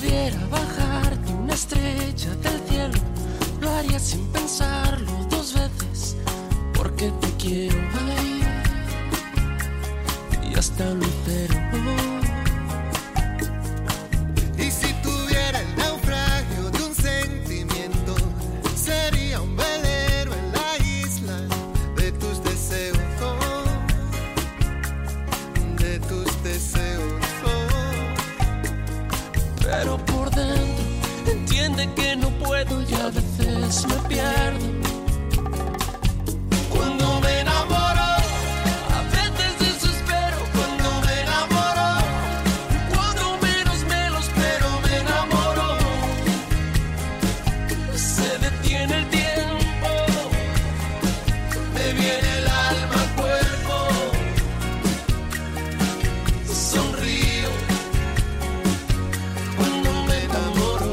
pudiera bajarte una estrella del cielo, lo haría sin pensarlo dos veces, porque te quiero, ay, y hasta un lucero. Y si tuviera el naufragio de un sentimiento, sería un velero en la isla de tus deseos, de tus deseos. Pero por dentro entiende que no puedo y a veces me pierdo. Cuando me enamoro, a veces desespero. Cuando me enamoro, cuando menos me lo espero, me enamoro. Se detiene el tiempo, me viene el alma al cuerpo. Sonrío cuando me enamoro.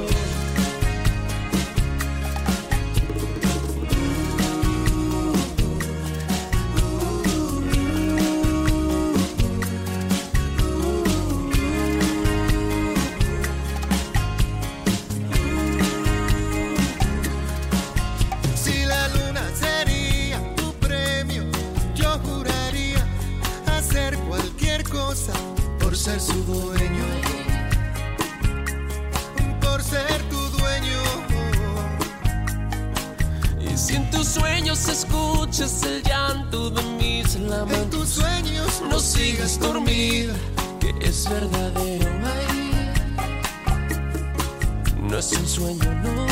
Si la luna sería tu premio, yo juraría hacer cualquier cosa por ser su dueño, por ser tu dueño. Y si en tus sueños escuchas el llanto de mis En lamentos, tus sueños no sigas dormida, que es verdadero, ay, no es un sueño, no.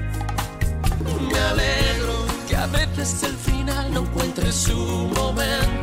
Me alegro que a veces el final no encuentre su momento.